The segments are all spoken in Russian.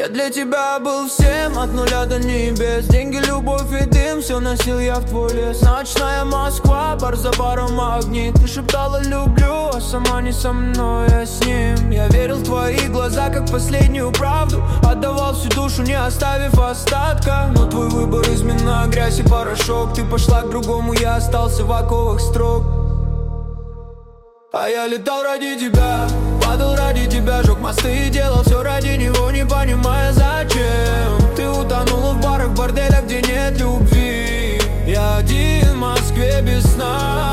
Я для тебя был всем, от нуля до небес. Деньги, любовь и дым, все носил я в твой лес. Ночная Москва, бар за баром огни. Ты шептала люблю, а сама не со мной, а с ним. Я верил в твои глаза, как в последнюю правду. Отдавал всю душу, не оставив остатка. Но твой выбор измена, грязь и порошок. Ты пошла к другому, я остался в оковах строк. А я летал ради тебя, падал ради тебя, жег мосты и делал все ради него, не понимая зачем. Ты утонула в барах, борделях, где нет любви. Я один в Москве без сна.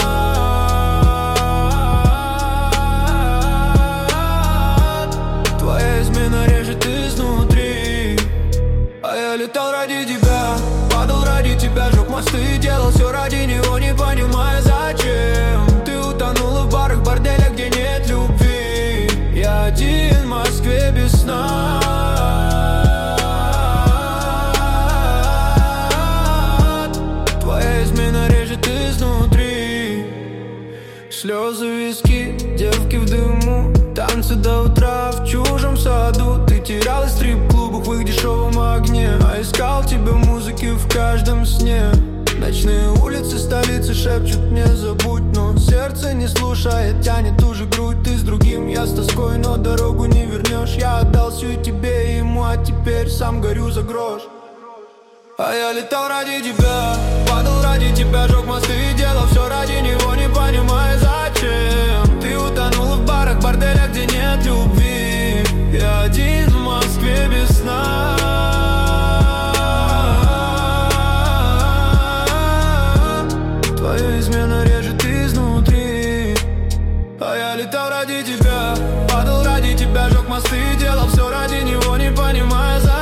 Твоя измена режет изнутри. А я летал ради тебя, падал ради тебя, жег мосты и делал все ради него, не понимая зачем. Ты утонула в барах, борделях, где нет любви. Я один в Москве без сна. Твоя измена режет изнутри. Слезы, виски, девки в дыму, танцы до утра в чужом саду. Ты терялась в стрип-клубах в их дешевом огне, а искал тебя музыки в каждом сне. Ночные улицы столицы шепчут мне забудь, но сердце не слушает, тянет ту же грудь. Ты с другим, я с тоской, но дорогу не вернешь. Я отдал все тебе и ему, а теперь сам горю за грош. А я летал ради тебя, падал ради тебя, жег мосты и делал все ради него, не понимая зачем. Ты утонула в барах, борделях, где нет любви. Я один в Москве без сна. Твоя измена режет изнутри. А я летал ради тебя, падал ради тебя, жег мосты и делал все ради него, не понимая зачем.